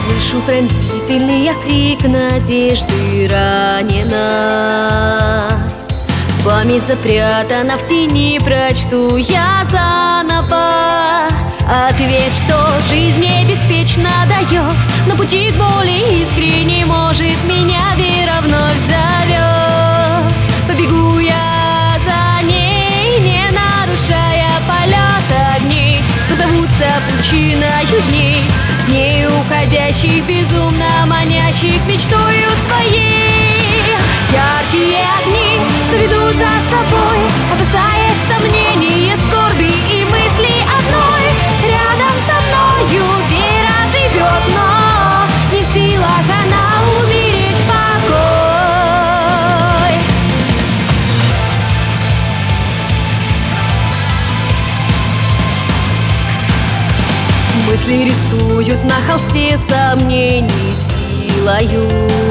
Слышу пронзительный крик надежды ранена. Память запрятана в тени, прочту я заново. Ответ, что жизнь мне беспечно дает, на пути к боли искренне, может, меня вера вновь зовет. Побегу я за ней, не нарушая полет огней, что зовутся пучиною дней, не уходящих, безумно манящих мечтою своей. Яркие огни, что ведут за собой, опасаясь сомнений, скорби и мысли одной. Рядом со мною вера живет, но не в силах она умереть в покой. Мысли рисуют на холсте сомнений силою,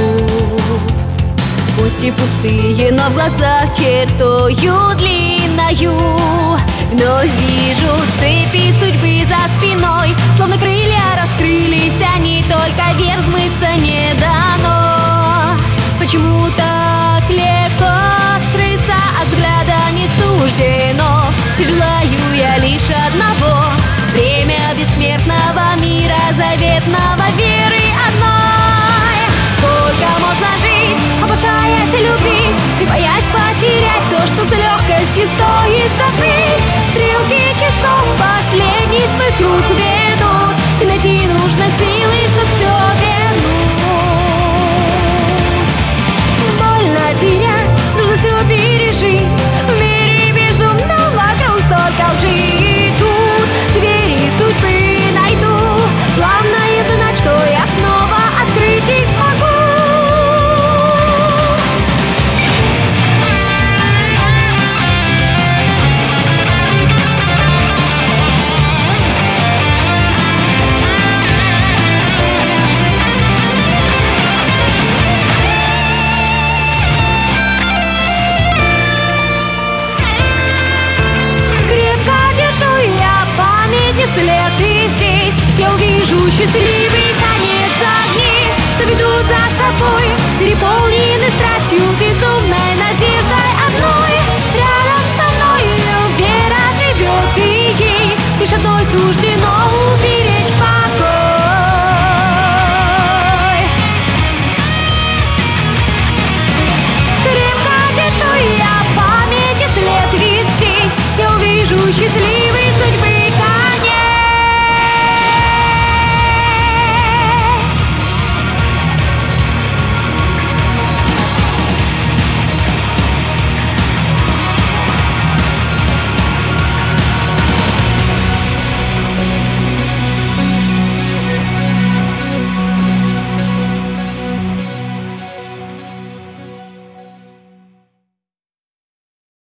пусть и пустые, но в глазах чертою длинною. Но вижу цепи судьбы за спиной, словно крылья раскрылись, они только вверх взмыться не дано. Почему так легко скрыться от взгляда не суждено? И желаю я лишь одного — время бессмертного мира, заветного веры одной. Сколько можно жить, опасаясь любви и боясь потерять то, что с легкостью стоит забыть. Стрелки часов последний свой круг ведут, и найти нужно силы, чтоб все вернуть. Больно терять, нужно все пережить, в мире безумно вокруг столько лжи. Тут двери судьбы найду, главное знать, что я снова открыть их смогу. След и здесь я увижу счастливый